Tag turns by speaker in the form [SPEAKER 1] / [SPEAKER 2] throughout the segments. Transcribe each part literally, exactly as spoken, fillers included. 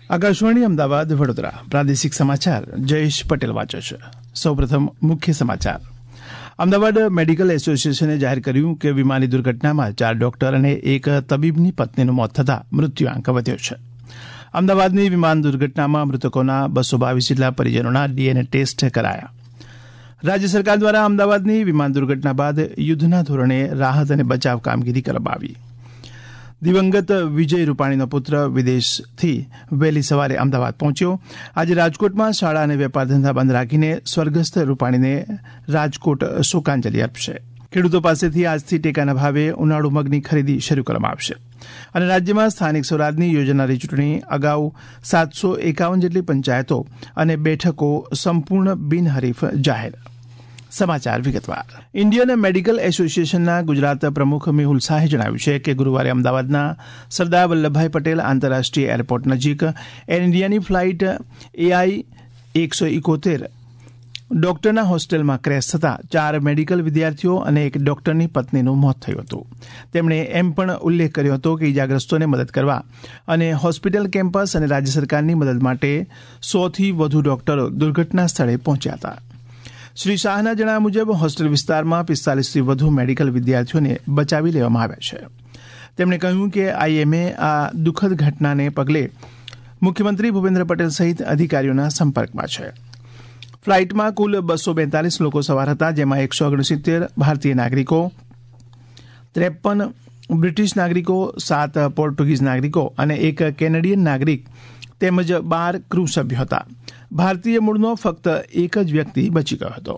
[SPEAKER 1] આકાશવાણી અમદાવાદ વડોદરા પ્રાદેશિક સમાચાર જયેશ પટેલ વાંચે છે. સૌપ્રથમ મુખ્ય સમાચાર. અમદાવાદ મેડિકલ એસોસિએશને જાહેર કર્યું કે વિમાની દુર્ઘટનામાં ચાર ડોક્ટર અને એક તબીબની પત્નીનું મોત થતાં મૃત્યુઆંક વધ્યો છે. અમદાવાદની વિમાન દુર્ઘટનામાં મૃતકોના બસો બાવીસ જેટલા પરિજનોના ડીએનએ ટેસ્ટ કરાયા. રાજ્ય સરકાર દ્વારા અમદાવાદની વિમાન દુર્ઘટના બાદ યુદ્ધના ધોરણે રાહત અને બચાવ કામગીરી કરવામાં આવી. દિવંગત વિજય રૂપાણીનો પુત્ર વિદેશથી વહેલી સવારે અમદાવાદ પહોંચ્યો. આજે રાજકોટમાં શાળા અને વેપાર ધંધા બંધ રાખીને સ્વર્ગસ્થ રૂપાણીને રાજકોટ શોકાંજલિ અર્પશે. ખેડૂતો પાસેથી આજથી ટેકાના ભાવે ઉનાળુ મગની ખરીદી શરૂ કરવામાં આવશે. અને રાજ્યમાં સ્થાનિક સ્વરાજની યોજાનારી ચૂંટણી અગાઉ સાતસો એકાવન જેટલી પંચાયતો અને બેઠકો સંપૂર્ણ બિનહરીફ જાહેર. સમાચાર વિગતવાર. ઇન્ડિયન મેડિકલ એસોસિએશનના ગુજરાત પ્રમુખ મેહુલ શાહે જણાવ્યું છે કે ગુરુવારે અમદાવાદના સરદાર વલ્લભભાઈ પટેલ આંતરરાષ્ટ્રીય એરપોર્ટ નજીક એર ઇન્ડિયાની ફ્લાઇટ એઆઈ એકસો ઇકોતેર ડોક્ટરના હોસ્ટેલમાં ક્રેશ થતાં ચાર મેડિકલ વિદ્યાર્થીઓ અને એક ડોક્ટરની પત્નીનું મોત થયું હતું. તેમણે એમ પણ ઉલ્લેખ કર્યો હતો કે ઇજાગ્રસ્તોને મદદ કરવા અને હોસ્પિટલ કેમ્પસ અને રાજ્ય સરકારની મદદ માટે સોથી વધુ ડોક્ટરો દુર્ઘટના સ્થળે પહોંચ્યા હતા. શ્રી શાહના જણાવ્યા મુજબ હોસ્ટેલ વિસ્તારમાં પિસ્તાલીસથી વધુ મેડિકલ વિદ્યાર્થીઓને બચાવી લેવામાં આવ્યા છે. તેમણે કહ્યું કે આઈએમએ આ દુઃખદ ઘટનાને પગલે મુખ્યમંત્રી ભૂપેન્દ્ર પટેલ સહિત અધિકારીઓના સંપર્કમાં છે. ફ્લાઇટમાં કુલ બસો બેતાલીસ લોકો સવાર હતા, જેમાં એકસો ઓગણસિત્તેર ભારતીય નાગરિકો, ત્રેપન બ્રિટિશ નાગરિકો, સાત પોર્ટુગીઝ નાગરિકો અને એક કેનેડિયન નાગરિક તેમજ બાર ક્રૂ સભ્યો હતા. ભારતીય મૂળનો ફક્ત એક જ વ્યક્તિ બચી ગયો હતો.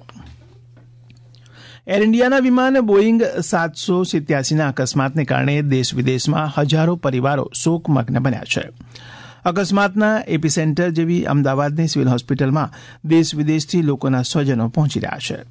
[SPEAKER 1] એર ઇન્ડિયાના વિમાન બોઇંગ સાતસો સિત્યાસીના અકસ્માતને કારણે દેશ વિદેશમાં હજારો પરિવારો શોકમગ્ન બન્યા છે. અકસ્માતના એપીસેન્ટર જેવી અમદાવાદની સિવિલ હોસ્પિટલમાં દેશ વિદેશથી લોકોના સ્વજનો પહોંચી રહ્યા છે.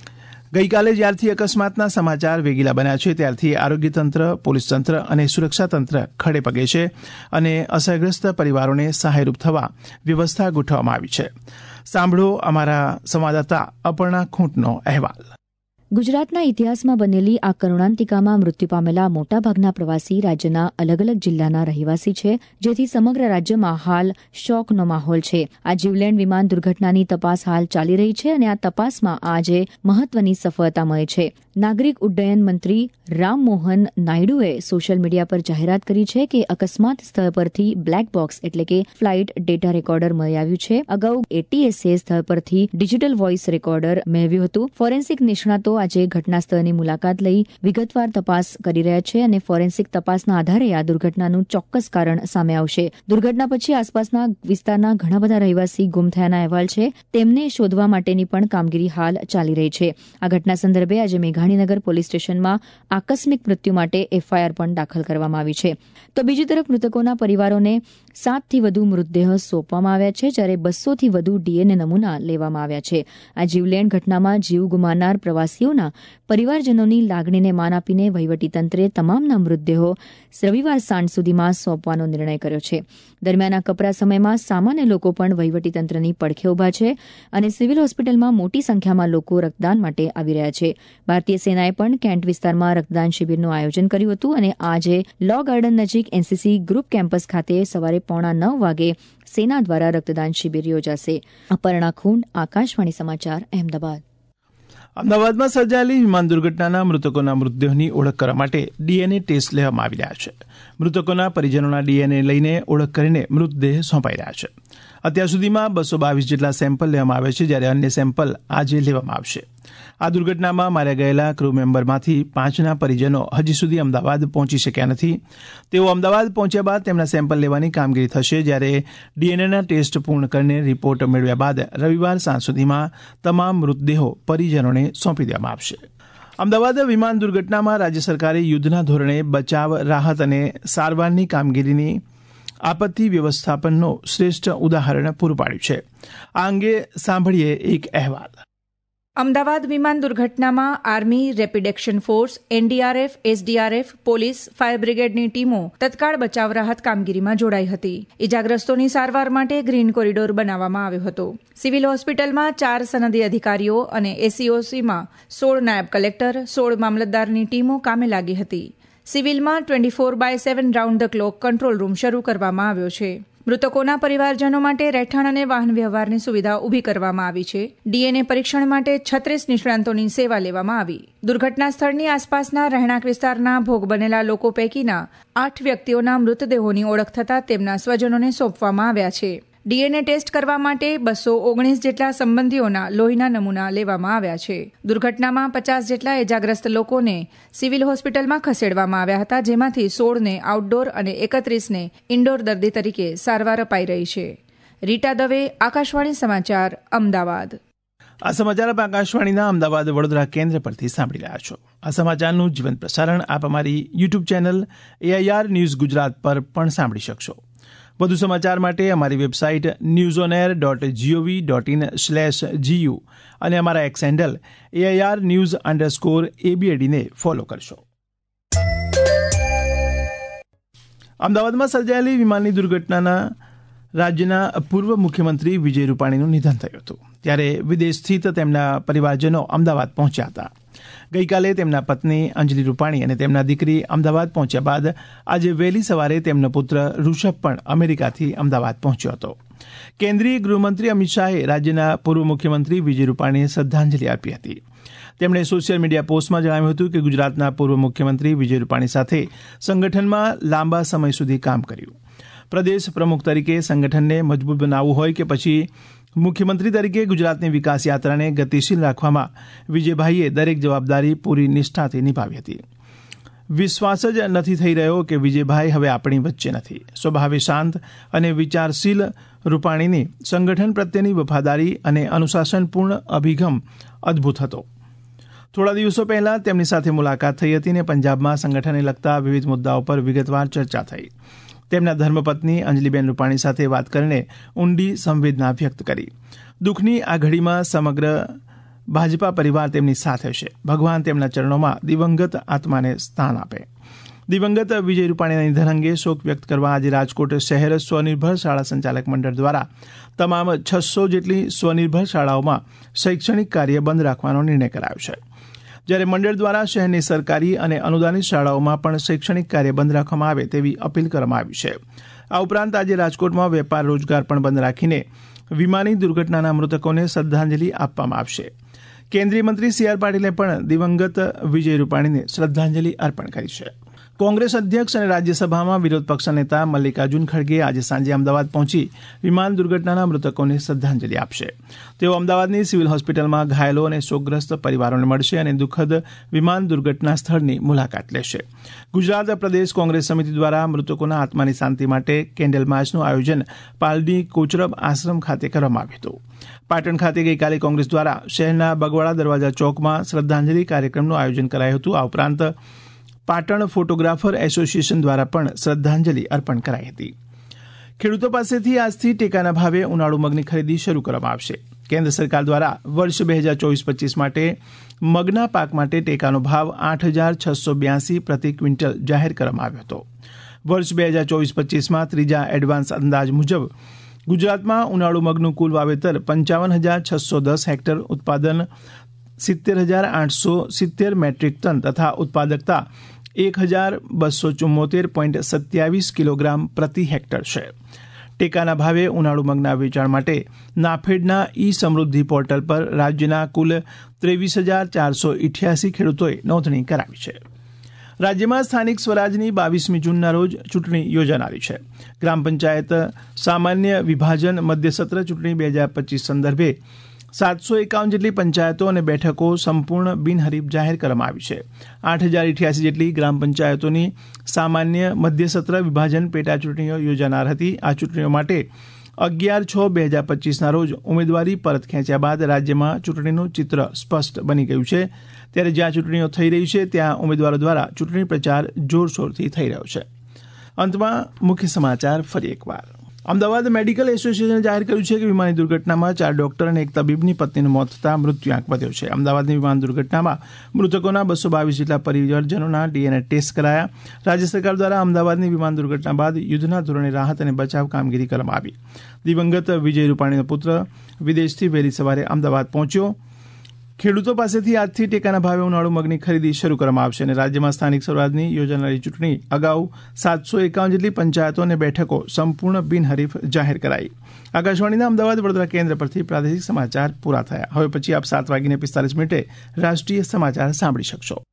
[SPEAKER 1] ગઈકાલે જ્યારથી અકસ્માતના સમાચાર વેગીલા બન્યા છે ત્યારથી આરોગ્ય તંત્ર, પોલીસ તંત્ર અને સુરક્ષા તંત્ર ખડે પગે છે અને અસરગ્રસ્ત પરિવારોને સહાયરૂપ થવા વ્યવસ્થા ગોઠવવામાં આવી છે. સાંભળો અમારા સંવાદદાતા અપર્ણા ખૂંટનો અહેવાલ.
[SPEAKER 2] ગુજરાતના ઇતિહાસમાં બનેલી આ કરુણાંતિકામાં મૃત્યુ પામેલા મોટાભાગના પ્રવાસી રાજ્યના અલગ અલગ જિલ્લાના રહેવાસી છે, જેથી સમગ્ર રાજ્યમાં હાલ શોકનો માહોલ છે. આ જીવલેણ વિમાન દુર્ઘટનાની તપાસ હાલ ચાલી રહી છે અને આ તપાસમાં આજે મહત્વની સફળતા મળી છે. નાગરિક ઉડ્ડયન મંત્રી રામમોહન નાયડુએ સોશિયલ મીડિયા પર જાહેરાત કરી છે કે અકસ્માત સ્થળ પરથી બ્લેક બોક્સ એટલે કે ફ્લાઇટ ડેટા રેકોર્ડર મળી આવ્યું છે. અગાઉ એટીએસએ સ્થળ પરથી ડિજિટલ વોઇસ રેકોર્ડર મેળવ્યું હતું. ફોરેન્સિક નિષ્ણાતો આજે ઘટના સ્થળની મુલાકાત લઈ વિગતવાર તપાસ કરી રહ્યા છે અને ફોરેન્સિક તપાસના આધારે આ દુર્ઘટનાનું ચોક્કસ કારણ સામે આવશે. દુર્ઘટના પછી આસપાસના વિસ્તારના ઘણા બધા રહેવાસી ગુમ થયાના અહેવાલ છે. તેમને શોધવા માટેની પણ કામગીરી હાલ ચાલી રહી છે. આ ઘટના સંદર્ભે આજે મેઘાણીનગર પોલીસ સ્ટેશનમાં આકસ્મિક મૃત્યુ માટે એફઆઈઆર પણ દાખલ કરવામાં આવી છે. તો બીજી તરફ મૃતકોના પરિવારોને સાતથી વધુ મૃતદેહ સોંપવામાં આવ્યા છે, જ્યારે બસોથી વધુ ડીએનએ નમૂના લેવામાં આવ્યા છે. આ જીવલેણ ઘટનામાં જીવ ગુમાવનાર પ્રવાસીઓના પરિવારજનોની લાગણીને માન આપીને વહીવટીતંત્રે તમામના મૃતદેહો રવિવાર સાંજ સુધીમાં સોંપવાનો નિર્ણય કર્યો છે. દરમિયાન આ કપરા સમયમાં સામાન્ય લોકો પણ વહીવટીતંત્રની પડખે ઉભા છે અને સિવિલ હોસ્પિટલમાં મોટી સંખ્યામાં લોકો રક્તદાન માટે આવી રહ્યા છે. ભારતીય સેનાએ પણ કેન્ટ વિસ્તારમાં રક્તદાન શિબિરનું આયોજન કર્યું હતું અને આજે લો ગાર્ડન નજીક એનસીસી ગ્રુપ કેમ્પસ ખાતે સવારે પોણા નવ વાગે સેના દ્વારા રક્તદાન શિબિર યોજાશે. અપર્ણા ખૂંટ, આકાશવાણી સમાચાર, અહેમદાબાદ.
[SPEAKER 1] અમદાવાદમાં સર્જાયેલી વિમાન દુર્ઘટનાના મૃતકોના મૃતદેહોની ઓળખ કરવા માટે ડીએનએ ટેસ્ટ લેવામાં આવી રહ્યા છે. મૃતકોના પરિજનોના ડીએનએ લઈને ઓળખ કરીને મૃતદેહ સોંપાઈ રહ્યા છે. અત્યાર સુધીમાં બસો બાવીસ જેટલા સેમ્પલ લેવામાં આવે છે, જ્યારે અન્ય સેમ્પલ આજે લેવામાં આવશે. આ દુર્ઘટનામાં માર્યા ગયેલા ક્રૂ મેમ્બરમાંથી પાંચના પરિજનો હજી સુધી અમદાવાદ પહોંચી શક્યા નથી. તેઓ અમદાવાદ પહોંચ્યા બાદ તેમના સેમ્પલ લેવાની કામગીરી થશે, જ્યારે ડીએનએના ટેસ્ટ પૂર્ણ કરીને રિપોર્ટ મેળવ્યા બાદ રવિવાર સાંજ સુધીમાં તમામ મૃતદેહો પરિજનોને સોંપી દેવામાં આવશે. અમદાવાદ વિમાન દુર્ઘટનામાં રાજ્ય સરકારે યુદ્ધના ધોરણે બચાવ, રાહત અને સારવારની કામગીરીની આપત્તિ વ્યવસ્થાપનનો શ્રેષ્ઠ ઉદાહરણ પૂરું પાડ્યું છે. આ અંગે સાંભળીએ એક અહેવાલ.
[SPEAKER 3] અમદાવાદ વિમાન દુર્ઘટનામાં army, rapid action force, NDRF, SDRF, police, fire બ્રિગેડની ટીમો તત્કાળ બચાવ રાહત કામગીરીમાં જોડાઈ હતી. ઇજાગ્રસ્તોની સારવાર માટે ગ્રીન કોરિડોર બનાવવામાં આવ્યો હતો. સિવિલ હોસ્પિટલમાં ચાર સનદી અધિકારીઓ અને એસીઓસીમાં સોળ નાયબ કલેક્ટર, સોળ મામલતદારની ટીમો કામે લાગી હતી. સિવિલમાં twenty four by seven round the clock control room શરૂ કરવામાં આવ્યો છે. મૃતકોના પરિવારજનો માટે રહેઠાણ અને વાહન વ્યવહારની સુવિધા ઊભી કરવામાં આવી છે. ડીએનએ પરીક્ષણ માટે છત્રીસ નિષ્ણાંતોની સેવા લેવામાં આવી. દુર્ઘટના સ્થળની આસપાસના રહેણાંક વિસ્તારના ભોગ બનેલા લોકો પૈકીના આઠ વ્યક્તિઓના મૃતદેહોની ઓળખ થતાં તેમના સ્વજનોને સોંપવામાં આવ્યા છે. ડીએનએ ટેસ્ટ કરવા માટે બસો ઓગણીસ જેટલા સંબંધીઓના લોહીના નમૂના લેવામાં આવ્યા છે. દુર્ઘટનામાં પચાસ જેટલા ઇજાગ્રસ્ત લોકોને સિવિલ હોસ્પિટલમાં ખસેડવામાં આવ્યા હતા, જેમાંથી સોળને આઉટડોર અને એકત્રીસને ઇન્ડોર દર્દી તરીકે સારવાર અપાઈ રહી છે. રીટા દવે, આકાશવાણી સમાચાર, અમદાવાદ.
[SPEAKER 1] આ સમાચાર આપ આકાશવાણીના અમદાવાદ વડોદરા કેન્દ્ર પરથી સાંભળી રહ્યા છો. આ સમાચારનું જીવંત પ્રસારણ આપ અમારી YouTube channel AIR news Gujarat પર પણ સાંભળી શકશો. વધુ સમાચાર માટે અમારી website news on air dot GOV dot in slash GU અને અમારા X handle AIR news underscore એબીએડીને ફોલો કરશો. અમદાવાદમાં સર્જાયેલી વિમાનની દુર્ઘટનાના રાજ્યના પૂર્વ મુખ્યમંત્રી વિજય રૂપાણીનું નિધન થયું હતું, ત્યારે વિદેશ સ્થિત તેમના પરિવારજનો અમદાવાદ પહોંચ્યા હતા. ગઈકાલે તેમના પત્ની અંજલિ રૂપાણી અને તેમના દીકરી અમદાવાદ પહોંચ્યા બાદ આજે વહેલી સવારે તેમનો પુત્ર ઋષભ પણ અમેરિકાથી અમદાવાદ પહોંચ્યો હતો. કેન્દ્રીય ગૃહમંત્રી અમિત શાહે રાજ્યના પૂર્વ મુખ્યમંત્રી વિજય રૂપાણીને શ્રદ્ધાંજલિ આપી હતી. તેમણે સોશિયલ મીડિયા પોસ્ટમાં જણાવ્યું હતું કે ગુજરાતના પૂર્વ મુખ્યમંત્રી વિજય રૂપાણી સાથે સંગઠનમાં લાંબા સમય સુધી કામ કર્યું. પ્રદેશ પ્રમુખ તરીકે સંગઠનને મજબૂત બનાવવું હોય કે પછી મુખ્યમંત્રી તરીકે ગુજરાતની વિકાસ યાત્રાને ગતિશીલ રાખવામાં વિજયભાઈએ દરેક જવાબદારી પૂરી નિષ્ઠાથી નિભાવી હતી. વિશ્વાસ જ નથી થઈ રહ્યો કે વિજયભાઈ હવે આપણી વચ્ચે નથી. સ્વભાવે શાંત અને વિચારશીલ રૂપાણીની સંગઠન પ્રત્યેની વફાદારી અને અનુશાસનપૂર્ણ અભિગમ અદભુત હતો. થોડા દિવસો પહેલા તેમની સાથે મુલાકાત થઈ હતી અને પંજાબમાં સંગઠનને લગતા વિવિધ મુદ્દાઓ પર વિગતવાર ચર્ચા થઈ. તેમના ધર્મપત્ની અંજલિબેન રૂપાણી સાથે વાત કરીને ઊંડી સંવેદના વ્યક્ત કરી. દુઃખની આ ઘડીમાં સમગ્ર ભાજપા પરિવાર તેમની સાથે છે. ભગવાન તેમના ચરણોમાં દિવંગત આત્માને સ્થાન આપે. દિવંગત વિજય રૂપાણીના નિધન અંગે શોક વ્યક્ત કરવા આજે રાજકોટ શહેર સ્વનિર્ભર શાળા સંચાલક મંડળ દ્વારા તમામ છસો જેટલી સ્વનિર્ભર શાળાઓમાં શૈક્ષણિક કાર્ય બંધ રાખવાનો નિર્ણય કરાયો છે. જ્યારે મંડળ દ્વારા શહેરની સરકારી અને અનુદાનિત શાળાઓમાં પણ શૈક્ષણિક કાર્ય બંધ રાખવામાં આવે તેવી અપીલ કરવામાં આવી છે. આ ઉપરાંત આજે રાજકોટમાં વેપાર રોજગાર પણ બંધ રાખીને વિમાની દુર્ઘટનાના મૃતકોને શ્રદ્ધાંજલિ આપવામાં આવશે. કેન્દ્રીય મંત્રી સી આર પાટીલે પણ દિવંગત વિજય રૂપાણીને શ્રદ્ધાંજલિ અર્પણ કરી છે. કોંગ્રેસ અધ્યક્ષ અને રાજ્યસભામાં વિરોધ પક્ષના નેતા મલ્લિકાર્જુન ખડગે આજે સાંજે અમદાવાદ પહોંચી વિમાન દુર્ઘટનાના મૃતકોને શ્રદ્ધાંજલિ આપશે. તેઓ અમદાવાદની સિવિલ હોસ્પિટલમાં ઘાયલો અને શોકગ્રસ્ત પરિવારોને મળશે અને દુઃખદ વિમાન દુર્ઘટના સ્થળની મુલાકાત લેશે. ગુજરાત પ્રદેશ કોંગ્રેસ સમિતિ દ્વારા મૃતકોના આત્માની શાંતિ માટે કેન્ડલ માર્ચનું આયોજન પાલડી કોચરબ આશ્રમ ખાતે કરવામાં આવ્યું હતું. પાટણ ખાતે ગઈકાલે કોંગ્રેસ દ્વારા શહેરના બગવાડા દરવાજા ચોકમાં શ્રદ્ધાંજલિ કાર્યક્રમનું આયોજન કરાયું હતું. આ ઉપરાંત પાટણ ફોટોગ્રાફર એસોસિએશન દ્વારા પણ શ્રદ્ધાંજલિ અર્પણ કરાઈ હતી. ખેડૂતો પાસેથી આજથી ટેકાના ભાવે ઉનાળુ મગની ખરીદી શરૂ કરવામાં આવશે. કેન્દ્ર સરકાર દ્વારા વર્ષ બે હજાર ચોવીસ પચીસ માટે મગના પાક માટે ટેકાનો ભાવ આઠ હજાર છસો બ્યાસી પ્રતિ ક્વિન્ટલ જાહેર કરવામાં આવ્યો હતો. વર્ષ બે હજાર ચોવીસ પચીસમાં ત્રીજા એડવાન્સ અંદાજ મુજબ ગુજરાતમાં ઉનાળુ મગનું કુલ વાવેતર પંચાવન હજાર છસો દસ હેક્ટર, ઉત્પાદન સિત્તેર હજાર આઠસો સિત્તેર મેટ્રિક ટન તથા ઉત્પાદકતા એક હજાર બસો ચુમ્મોતેર પોઈન્ટ સત્યાવીસ કિલોગ્રામ પ્રતિ હેક્ટર છે. ટેકાના ભાવે ઉનાળુ મગના વેચાણ માટે નાફેડના ઈ સમૃદ્ધિ પોર્ટલ પર રાજ્યના કુલ ત્રેવીસ હજાર ચારસો ઇઠ્યાસી ખેડૂતોએ નોંધણી કરાવી છે. રાજ્યમાં સ્થાનિક સ્વરાજની બાવીસમી જૂનના રોજ ચૂંટણી યોજાનારી છે. ગ્રામ પંચાયત સામાન્ય વિભાજન મધ્યસત્ર ચૂંટણી બે હજાર પચીસ સંદર્ભે સાતસો એકાવન જેટલી પંચાયતો અને બેઠકો સંપૂર્ણ બિનહરીફ જાહેર કરવામાં આવી છે. આઠ હજાર ઇઠ્યાસી જેટલી ગ્રામ પંચાયતોની સામાન્ય મધ્યસત્ર વિભાજન પેટા ચૂંટણીઓ યોજાનાર હતી. આ ચૂંટણીઓ માટે અગિયાર છ બે હજાર પચીસના રોજ ઉમેદવારી પરત ખેંચ્યા બાદ રાજ્યમાં ચૂંટણીનું ચિત્ર સ્પષ્ટ બની ગયું છે. ત્યારે જ્યાં ચૂંટણીઓ થઈ રહી છે ત્યાં ઉમેદવારો દ્વારા ચૂંટણી પ્રચાર જોરશોરથી થઈ રહ્યો છે. અંતમાં મુખ્ય સમાચાર ફરી એકવાર. અમદાવાદ મેડિકલ એસોસિએશને જાહેર કર્યું છે કે વિમાની દુર્ઘટનામાં ચાર ડોક્ટર અને એક તબીબની પત્નીનું મોત થતાં મૃત્યુઆંક વધ્યો છે. અમદાવાદની વિમાન દુર્ઘટનામાં મૃતકોના બસો બાવીસ જેટલા પરિવારજનોના ડીએનએ ટેસ્ટ કરાયા. રાજ્ય સરકાર દ્વારા અમદાવાદની વિમાન દુર્ઘટના બાદ યુદ્ધના ધોરણે રાહત અને બચાવ કામગીરી કરવામાં આવી. દિવંગત વિજય રૂપાણીનો પુત્ર વિદેશથી વહેલી સવારે અમદાવાદ પહોંચ્યો. ખેડૂતો પાસેથી આજથી ટેકાના ભાવે ઉનાળુ મગની ખરીદી શરૂ કરવામાં આવશે અને રાજ્યમાં સ્થાનિક સ્વરાજની યોજાનારી ચૂંટણી અગાઉ સાતસો એકાવન જેટલી પંચાયતો અને બેઠકો સંપૂર્ણ બિનહરીફ જાહેર કરાઈ. આકાશવાણીના અમદાવાદ વડોદરા કેન્દ્ર પરથી પ્રાદેશિક સમાચાર પૂરા થયા. હવે પછી આપ સાત વાગીને પિસ્તાલીસ મિનિટે રાષ્ટ્રીય સમાચાર સાંભળી શકશો.